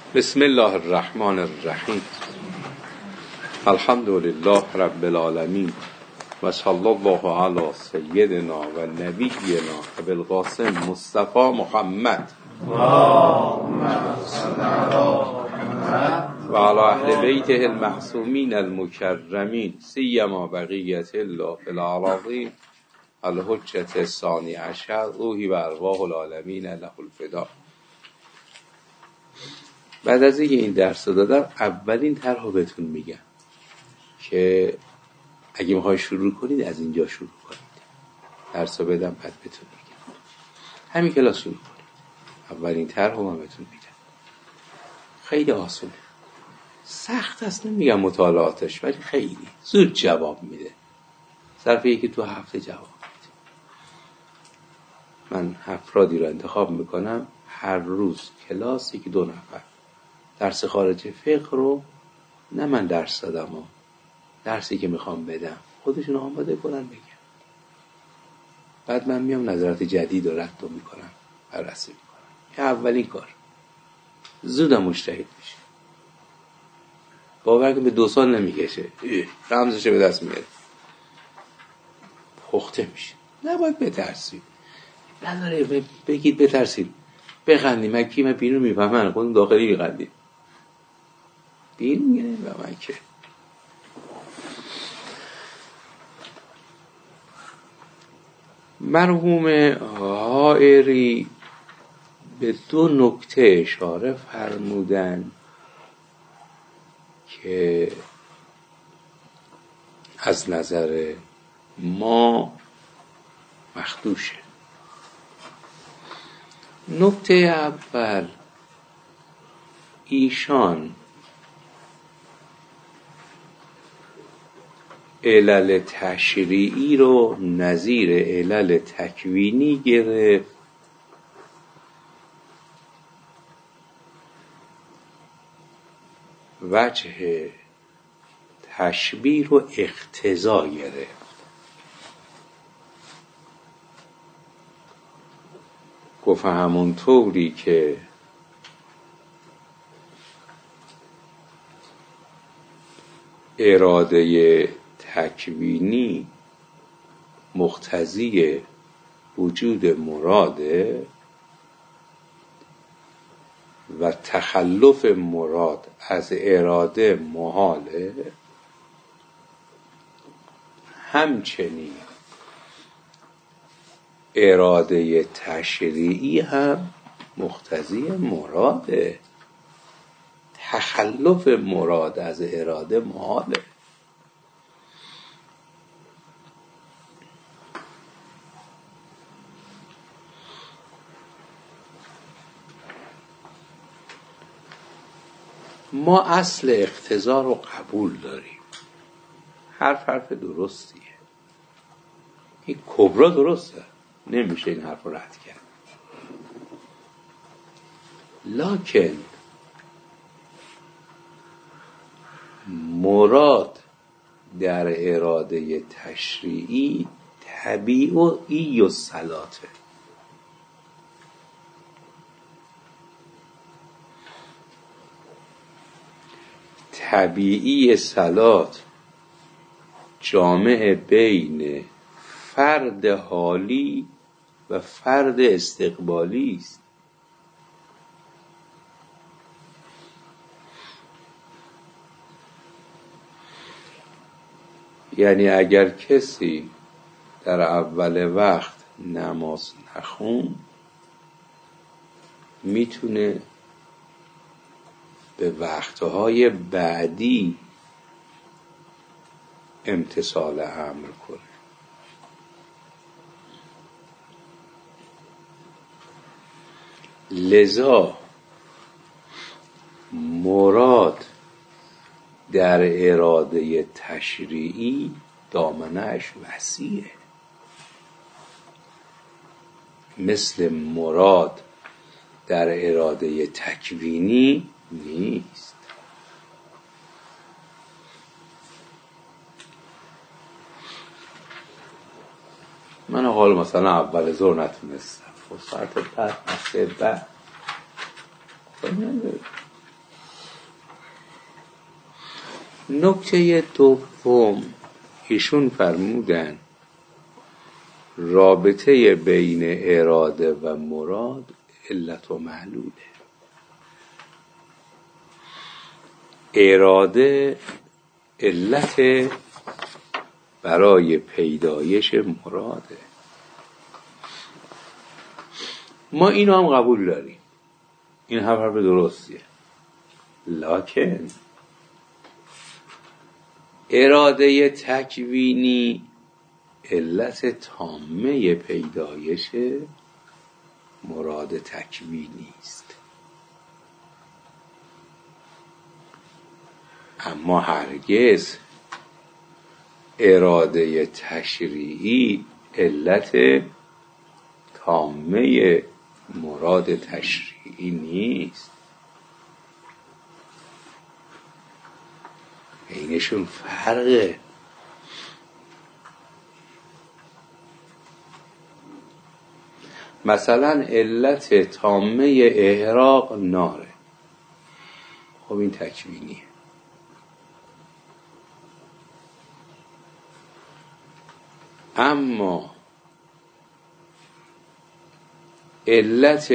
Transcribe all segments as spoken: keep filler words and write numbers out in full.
بسم الله الرحمن الرحیم. الحمد لله رب العالمین و صلی الله علی سیدنا و نبینا ابی القاسم مصطفی محمد و علی اهل بیته المعصومین المکرمین سیما بقیت الله فی الارضین الحجة الثانی عشر روحی و ارواح العالمین له الفدا. بعد از اینکه این درس رو دادم اولین طرح رو بهتون میگم که اگه میخوای شروع کنید از اینجا شروع کنید. درس رو بدم بعد بهتون میگم. همین کلاس شروع کنید. اولین طرح رو من بهتون میگم. خیلی آسونه. سخت است نمیگم مطالعاتش، ولی خیلی زود جواب میده. صرف یکی تو هفته جواب میده. من افرادی رو انتخاب میکنم هر روز کلاس یکی دو نفر درس خارج فقه رو، نه من درس دادم و درسی که میخوام بدم خودشون آماده کنن بگم، بعد من میام نظرات جدید رو رد میکنم بررسی میکنم. این اولین کار. زودم مجتهد میشه. باور کن به دو سال نمیکشه رمزش به دست میاره، پخته میشه. نباید بترسید، نداره بگید بترسید بخندیم. من کی؟ من بیرون میفهمن، خودم داخلی میخندیم. بیرون میگه و من که مرحوم حائری به دو نکته اشاره فرمودن که از نظر ما مخدوشه. نکته اول، ایشان علل تشریعی رو نظیر علل تکوینی گرفت وجه تشبیه رو اقتضا گرفت. گفت همون طوری که اراده تکوینی مقتضی وجود مراده و تخلف مراد از اراده محاله، همچنین اراده تشریعی هم مقتضی مراده، تخلف مراد از اراده محاله. ما اصل اقتضا رو قبول داریم. حرف حرف درستیه. این کبرا درسته، نمیشه این حرف رو رد کرد. لکن مراد در اراده تشریعی طبیعی و صلاته. طبیعی صلات جامع بین فرد حالی و فرد استقبالی است. یعنی اگر کسی در اول وقت نماز نخون، میتونه به وقتهای بعدی امتثال امر کنه. لذا مراد در اراده تشریعی دامنه‌اش وسیعه، مثل مراد در اراده تکوینی نیست. من حال مثلا اول ظهر نتونستم، خب ساعت بعد مسته بعد نکته دوم ایشون فرمودن رابطه بین اراده و مراد علت و معلوله. اراده علت برای پیدایش مراده. ما اینو هم قبول داریم، این هم حرف درستیه، لکن اراده تکوینی علت تامه پیدایش مراد تکوینی است. اما هرگز اراده تشریعی علت تامه مراد تشریعی نیست. بینشون فرقه. مثلا علت تامه احراق ناره، خب این تکوینیه. اما علت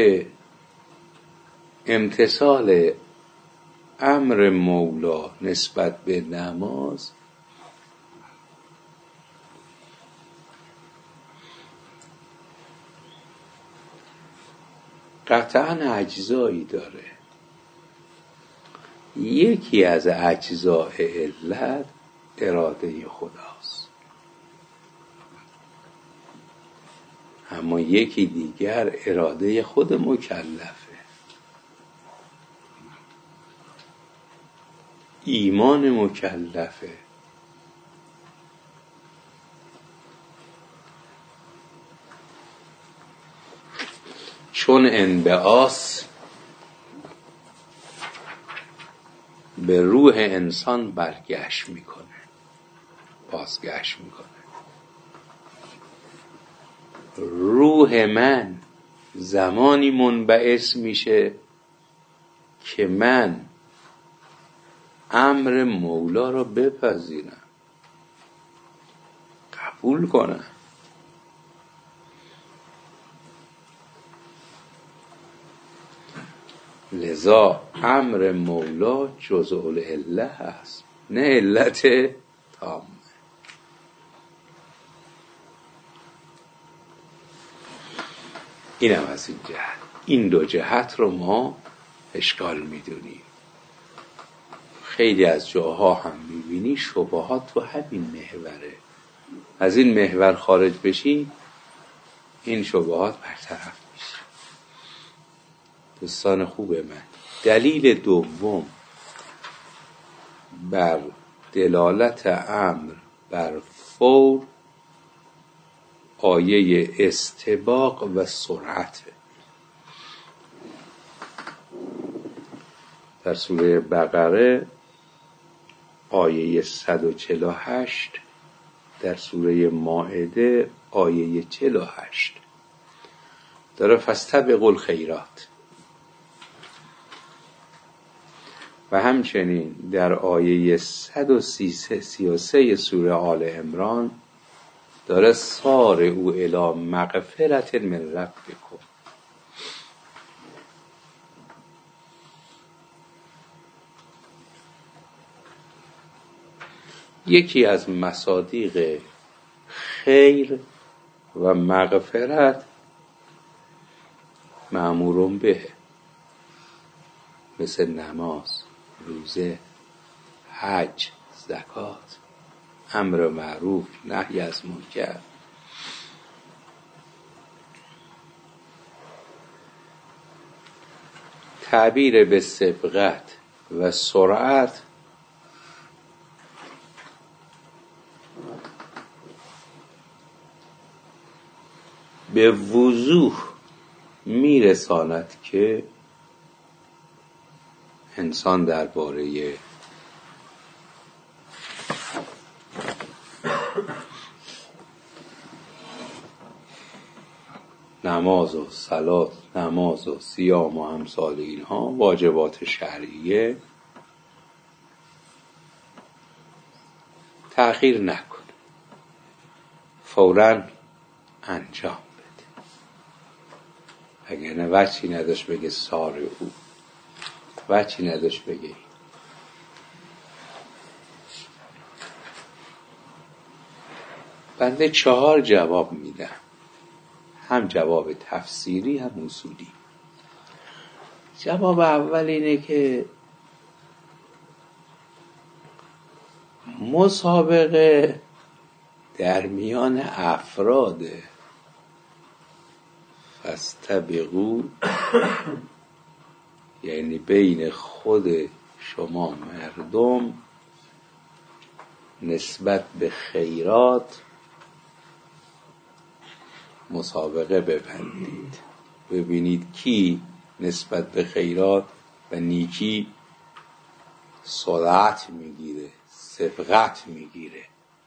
امتثال امر مولا نسبت به نماز قطعاً اجزایی داره. یکی از اجزای علت اراده خداست، اما یکی دیگر اراده خود مکلفه، ایمان مکلفه. چون انبعاث به روح انسان برگشت میکنه، بازگشت میکنه. روح من زمانی منبعث میشه که من امر مولا را بپذیرم، قبول کنم. لذا امر مولا جزء العله هست، نه علت تامه. اینم از این جهت. این دو جهت رو ما اشکال میدونیم. خیلی از جاها هم میبینی شبهات تو همین محوره. از این محور خارج بشی این شبهات برطرف میشه. دوستان خوب من، دلیل دوم بر دلالت امر بر فور آیه استباق و سرعت در سوره بقره، آیه صد و چهل و هشت، در سوره مائده آیه چهل و هشت داره فاستبقوا الخیرات، و همچنین در آیه صد و سی و سه سوره آل عمران داره سارعوا الی مغفرة من ربکم. یکی از مصادیق خیر و مغفرت مأمورون به، مثل نماز، روزه، حج، زکات، امر معروف، نهی از منکر. تعبیر به سبقت و سرعت به وضوح میرساند که انسان درباره نماز و صلات، نماز و صیام و امثال اینها واجبات شرعیه تأخیر نکن، فوراً انجام بده. اگر نه وجهی نداشت بگه سار او، وجهی نداشت بگه. بنده چهار جواب میدم، هم جواب تفسیری هم اصولی. جواب اول اینه که مسابقه در میان افراده، فاستبقوا، یعنی بین خود شما مردم نسبت به خیرات مسابقه ببندید، ببینید کی نسبت به خیرات و نیکی سرعت میگیره، سبقت میگیره،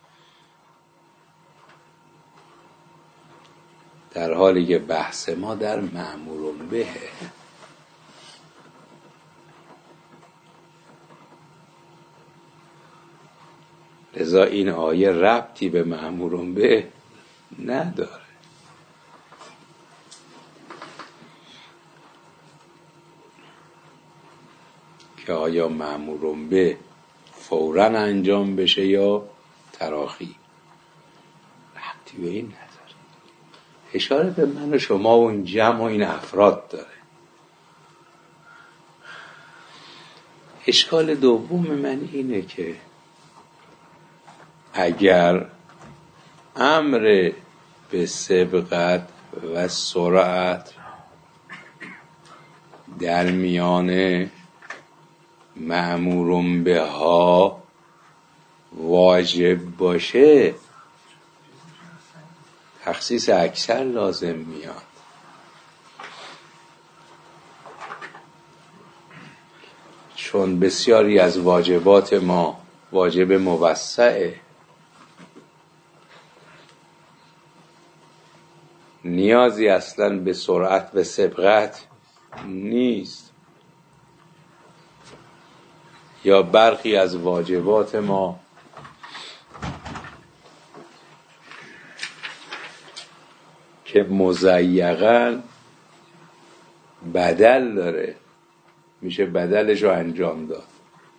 در حالی که بحث ما در مأمور بهه. لذا این آیه ربطی به مأمور به نداره. که آیا مأمور به فوراً انجام بشه یا تراخی، ربطی به این نداره. اشاره به من و شما و این جمع و این افراد داره. اشکال دوم من اینه که اگر امر به سبقت و سرعت در میان مأمور به ها واجب باشه، تخصیص اکثر لازم میاد. چون بسیاری از واجبات ما واجب موسعه، نیازی اصلا به سرعت و سبقت نیست. یا برخی از واجبات ما که مضیقاً بدل داره، میشه بدلش رو انجام داد.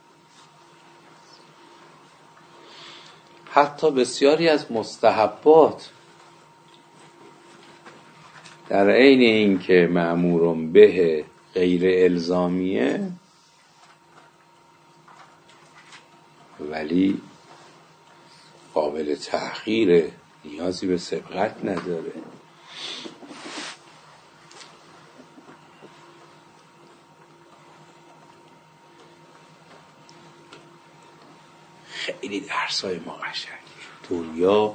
حتی بسیاری از مستحبات در عین این که مأمور به غیر الزامیه ولی قابل تأخیره، نیازی به سبقت نداره. خیلی درسای ما قشنگه. دنیا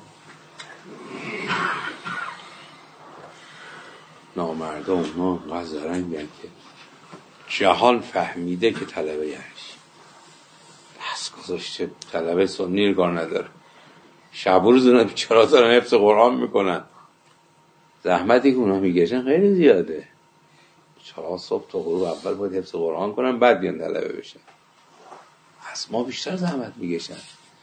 نامردا اونا قذرنگن که جهان فهمیده که طلبه یعنی دست گذاشته طلبه سنی کار نداره، شب و روز اونا بیچارا دارن حفظ قرآن میکنن، زحمتی که اونا میکشن خیلی زیاده. بیچارا صبح تا غروب اول باید حفظ قرآن کنن بعد بیان طلبه بشن. از ما بیشتر زحمت میکشن.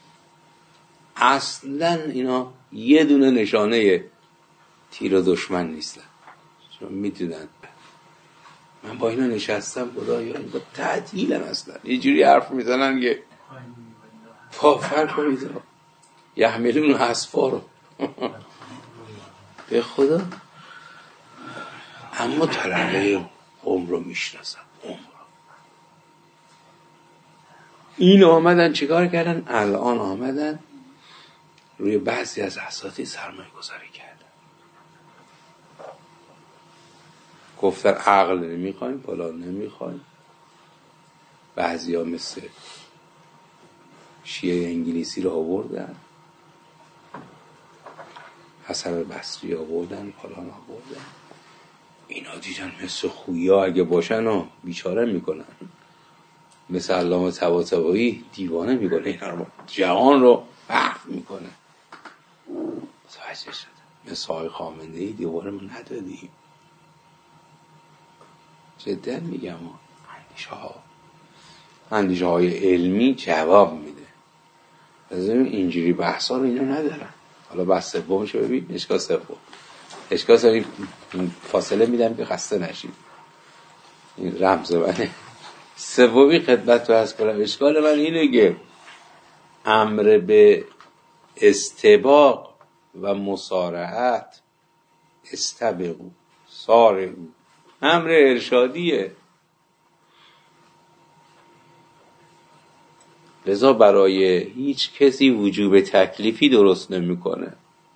اصلا اینا یه دونه نشانه تیر دشمن نیستن، چون میدونن من با اینا نشستم خدایا این با تعطیلن، اصلا یه جوری حرف میزنن که پافر کنید یحملون اسفار به خدا. اما طلبه عمر رو میشناسن. عمر این آمدن چیکار کردن؟ الان آمدن روی بعضی از اساتید سرمایه گذاری کردن، گفتن عقل نمیخوایم، فلان نمیخوایم. بعضی ها مثل شیعه انگلیسی رو آوردن، حسن بصری آوردن، فلان آوردن. اینا دیدن مثل خویا اگه باشن و بیچاره میکنن، مثل علامه طباطبایی دیوانه میکنه، اینا رو جهان رو وقف میکنه. متوجه شده؟ مثل آقای خامنه‌ای دیوانه ما ندادیم. جدا میگم اندیشه ها اندیشه های علمی جواب میده. از اینجوری بحثا رو اینا ندارن. حالا بحث سومشو ببین، اشکال سوم اشکال سوم فاصله میدم که خسته نشید، این رمز منه. سومی خدمت تو هست کنم، اشکال من اینه که امر به استباق و مسارعت، استبقوا سارعوا، امر ارشادیه. لذا برای هیچ کسی وجوب تکلیفی درست نمیکنه.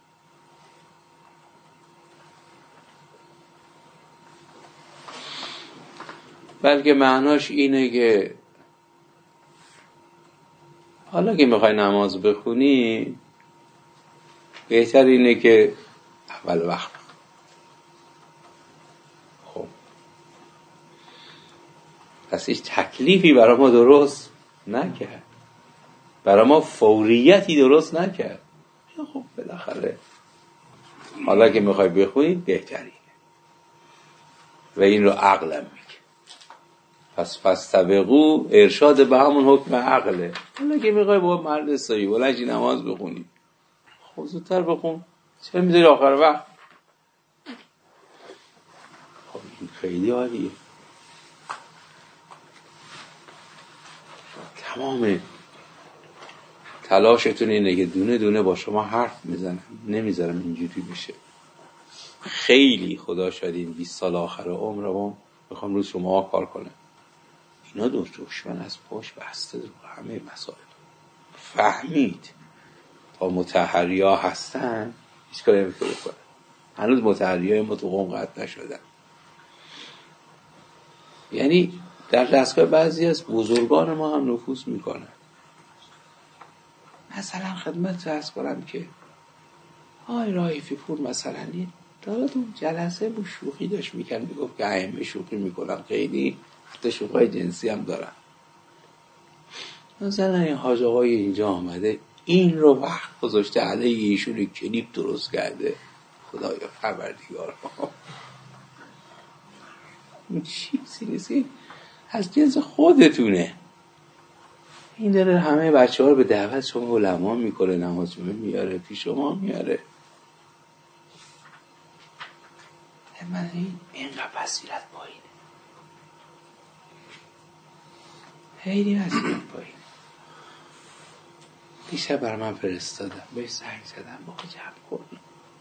بلکه معناش اینه که حالا که میخوای نماز بخونی بهتر اینه که اول وقت. خب پس هیچ تکلیفی برای ما درست نکرد، برای ما فوریتی درست نکرد. خب بالاخره حالا که میخوای بخونی بهترینه و این رو عقلم میگه. پس فاستبقوا ارشاد به همون حکم عقله. حالا که میخوای با مرد صحیح بلنشی نماز بخونی، خب زودتر بخون، چرا میذاری آخر وقت؟ خب این خیلی عالیه. تمام تلاشتون اینه که دونه دونه با شما حرف میزنم، نمیذارم اینجوری بشه. خیلی خدا شاید این بیست سال آخر عمرم میخوام روز شما کار کنم. اینا دو دشمن از پاش بسته رو همه مسائل فهمید. تا متحریا هستن هیچ کاری نمیتونه کنه. هنوز متحریای ما تو قوم قطع نشدن. یعنی در دستگاه بعضی از بزرگان ما هم نفوذ میکنن. مثلا خدمت عرض کنم که آی رایفی پور مثلا داره تو جلسه با شوخی داشت میکن، میگفت که ائمه شوخی میکنم، خیلی حتی شوخی جنسی هم دارن. مثلا این حاج آقای اینجا آمده این رو وقت گذاشته علیه ایشون کلیپ درست کرده. خدایا خبردیگار این چیزی نیست، از جنس خودتونه. این داره همه بچه ها رو به دعوت شما علما میکنه، نماز جمعه میاره، پیش شما میاره. من این اینقدر بصیرت پایینه، خیلی بصیرت پایینه. دیشب برای من فرستادم، بهش زنگ زدم، با جمع کنم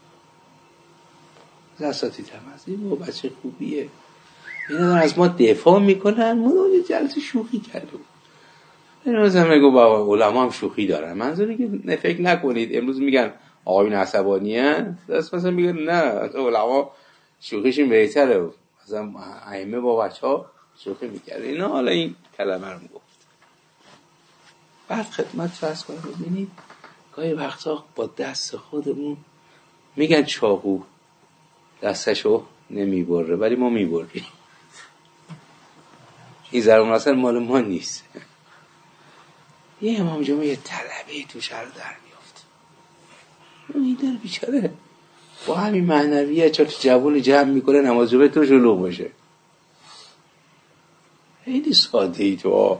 اساتید هم از این با بچه خوبیه، اینا دارن از ما دفاع میکنن. ما داریم جلسه شوخی کردیم. امروز هم میگو بابا علما هم شوخی دارن. منظوری که فکر نکنید امروز میگن آقایون عصبانی هستن، دست مثلا میگن نه علما شوخیشون بهتره، مثلا ائمه با بچه‌ها شوخی میکرد. اینا حالا این کلمه رو گفت. بعد خدمت فرض کنید ببینید گاهی وقتا با دست خودمون میگن چاقو دستشو نمیبره ولی ما میبریم. این ضرب المثل مال ما نیست. یه امام جمعه یه طلبه تو شهر در میافت، این در بیچاره با همین معنویه چون جوون جمع میکنه نماز جمعه تو شلوغ بشه. خیلی ساده ای تو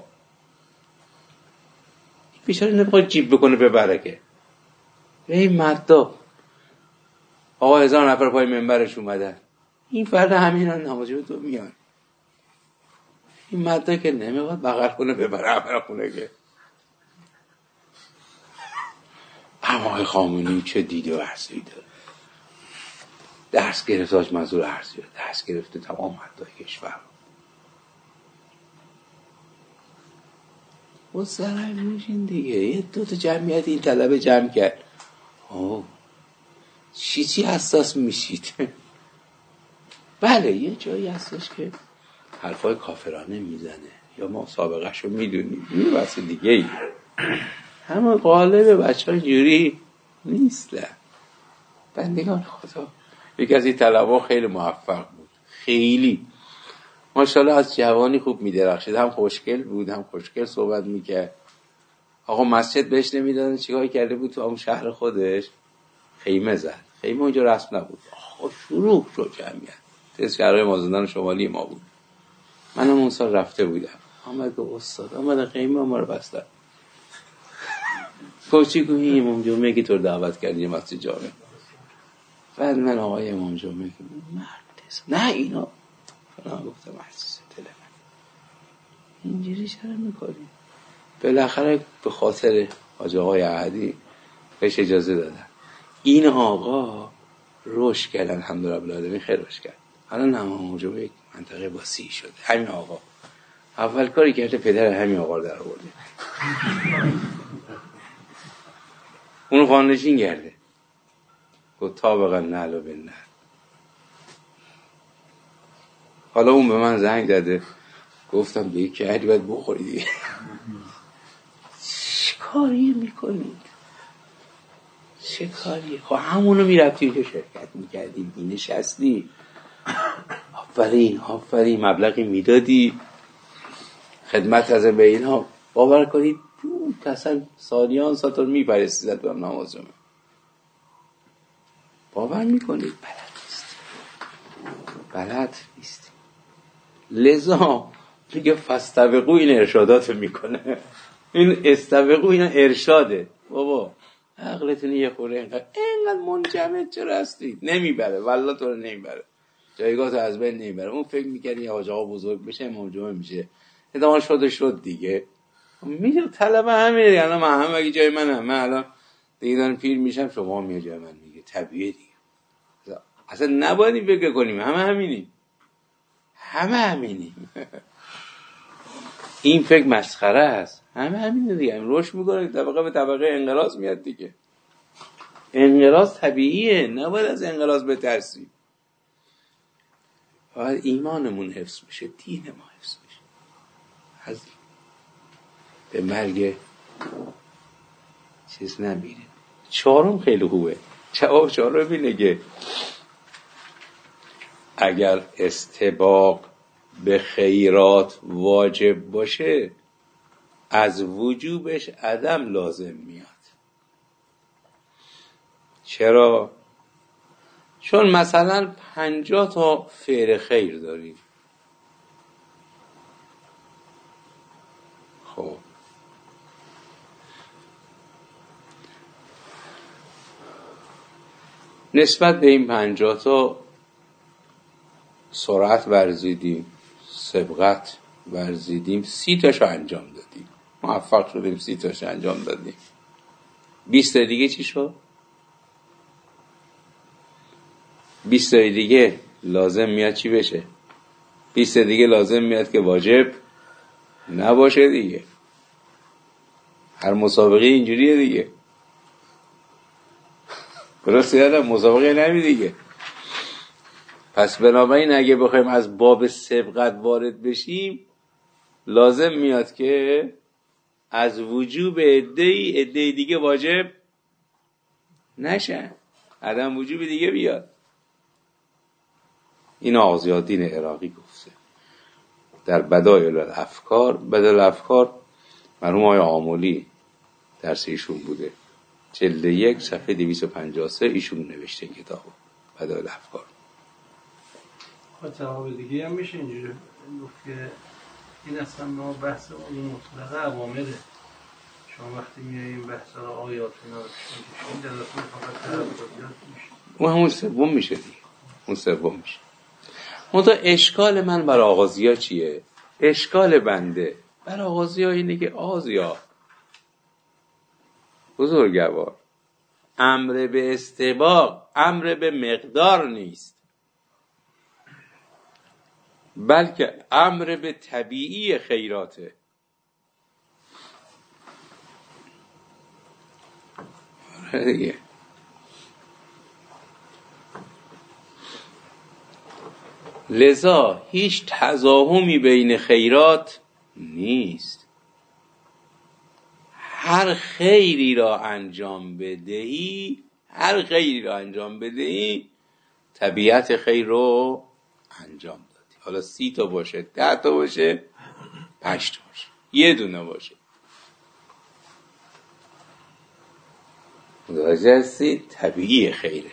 بیچاره نمیخواد جیب بکنه ببره که این مددا آقا هزار نفر پای منبرش اومدن، این فرد همین نماز جمعه تو میان. این مددا که نمیخواد بغل کنه ببره همه خونه که. اما خامنه‌ای چه دیده و عرضی داره، درس گرفت از منظور عرضی داره، درس گرفته تمام مدای کشور و سرای موشین دیگه. یه دوتا جمعیت این طلبه جمع کرد، اوه چی چی حساس میشید؟ بله یه جایی هستش که حرفای کافرانه میزنه یا ما سابقهشو میدونیم، یه بحث دیگه ای. همه قالب بچه های جوری نیست. بندگان خدا. یکی از این طلبا خیلی موفق بود، خیلی ماشاءالله از جوانی خوب میدرخشید، هم خوشگل بود هم خوشگل صحبت میکرد. آقا مسجد بهش نمیدادن چیکار کرده بود تو اون شهر خودش خیمه زد. خیمه اونجا رسم نبود، آقا شروع شد جمعیت. تز شهرهای مازندران شمالی ما بود، منم اون سال رفته بودم. آمد به استاد آمد خیمه ما رو بستن. کوچی گویی امام جمعه که تو دعوت کردی مسجد جامع. بعد من آقای امام جمعه که مرد نه اینا فلان گفتم عزیز دل من اینجوری چرا میکنی؟ بالاخره به خاطر حاج آقای احدی بهش اجازه دادن. این آقا رشد کرد الحمدلله رب العالمین، خیر رشد کرد. الان امام جمعه یک منطقه وسیع شده. همین آقا اول کاری کرده پدر همین آقا رو در آورده، اونو خانه‌نشین کرده. گفت طابقا نعل و بالنعل. حالا اون به من زنگ زده، گفتم به یک علی باید بخوری دیگه. چه کاری میکنید؟ چه کاریه؟ خب همونو میرفتی که شرکت میکردی، بینشستی، آفرین آفرین مبلغی میدادی خدمت از به اینها. باور کنید اصلا سالیان ساتور میپرستیدت به نماز جمعه. باور میکنید؟ بلد نیستی، بلد نیستی. لذا میگه فاستبقوا، این ارشادات میکنه. این استبقوا این ارشاده. بابا عقلتون یه خوره اینقدر اینقدر منجمد چرا هستی؟ نمیبره والله، تو رو نمیبره، جایگاه تو از بین نمیبره. اون فکر میکنی یه حاج آقا بزرگ بشه امام جمعه میشه، ادامه شده شد دیگه. میگه طلبه همینه. الان من هم اگه جای منم، من الان دیگه دارم پیر میشم، شما میگه جای من، میگه طبیعیه دیگه. اصلا نباید فکر کنیم همه همینیم، همه همینیم. این فکر مسخره است. همه همینه دیگه، هم رشد میکنه طبقه به طبقه انقراض میاد دیگه. انقراض طبیعیه، نباید از انقراض بترسیم. باید ایمانمون حفظ بشه، دین ما حفظ بشه، از به مرگ چیز نمیریم. چهارم خیلی خوبه. جواب چهارم اینه که اگر استباق به خیرات واجب باشه، از وجوبش عدم لازم میاد. چرا؟ چون مثلا پنجاه تا فعل خیر داریم. خب نسبت به این پنجاه تا سرعت ورزیدیم، سبقت ورزیدیم، سی تاشو انجام دادیم، موفق شدیم سی تاشو انجام دادیم. بیست تا دیگه چی شد؟ بیست تا دیگه لازم میاد چی بشه؟ بیست تا دیگه لازم میاد که واجب نباشه دیگه. هر مسابقه اینجوریه دیگه. درست یادم مسابقه نمی دیگه. پس بنابراین اگه بخوایم از باب سبقت وارد بشیم، لازم میاد که از وجوب عده‌ای عده دیگه واجب نشن، عدم وجوب دیگه بیاد. این آغازی‌الدین عراقی گفته در بدایل الافکار. بدایل الافکار مرحوم آقای آملی درس ایشون بوده، جلد یک صفحه دویست و پنجاه و سه ایشون نوشته کتابو بدایل الافکار. جواب دیگه هم میشه اینجوری گفت که این اصلا ما بحث اون مطلقه عوامله. شما وقتی میاییم بحث آیات اینا رو میشین دلتون فقط تعبدات میشه، اون همون سوم میشه دیگه، اون سوم میشه. منتها اشکال من بر آغازیا چیه؟ اشکال بنده بر آغازیا اینه که آغازیا بزرگوار، امر به استباق امر به مقدار نیست، بلکه امر به طبیعی خیراته. دیگه لذا هیچ تضاهمی بین خیرات نیست. هر خیری را انجام بدهی، هر خیری را انجام بدهی طبیعت خیر رو انجام دادی. حالا سی تا باشه، ده تا باشه، پنج تا باشه، یه دونه باشه، متوجه هستی؟ طبیعی خیره.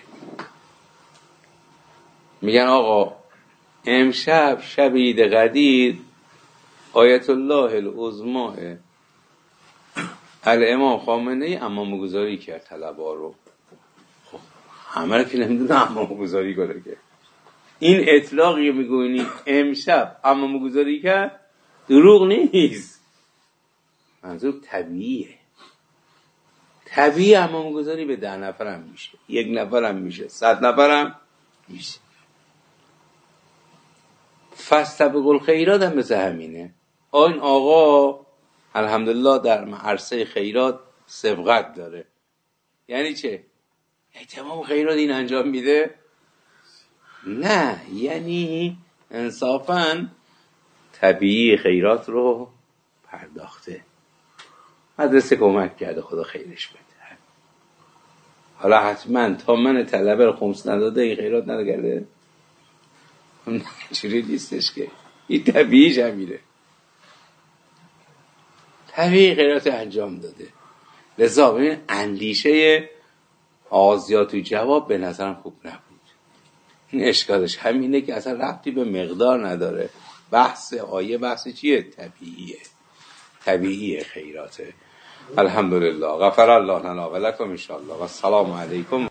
میگن آقا امشب شب عید قدیر آیت الله العظما الامام خامنه ای امام گذاری کرد طلبا رو. خب همه رو که نمیدونه امام گذاری کنه که این اطلاقی میگوینی امشب امام گذاری کرد دروغ نیست، منظور طبیعیه. طبیعی امام گذاری به ده نفرم میشه، یک نفرم میشه، صد نفرم میشه. فاستبقوا الخیرات هم مثل همینه. این آقا الحمدلله در عرصه خیرات سبقت داره. یعنی چه؟ یعنی تمام خیرات این انجام میده؟ نه، یعنی انصافاً طبیعی خیرات رو پرداخته، مدرسه کمک کرده، خدا خیرش بده. حالا حتما تا من طلبه خمس نداده این خیرات نداده، چیزی نیستش که این طبیعیش همینه، طبیعی خیرات انجام داده. لذا ببین اندیشه آغازیات توی جواب به نظرم خوب نبود. این اشکالش همینه که اصلا ربطی به مقدار نداره. بحث آیه بحث چیه؟ طبیعیه، طبیعی خیراته. الحمدلله، غفر الله لنا و لکم ان شاء الله و السلام علیکم.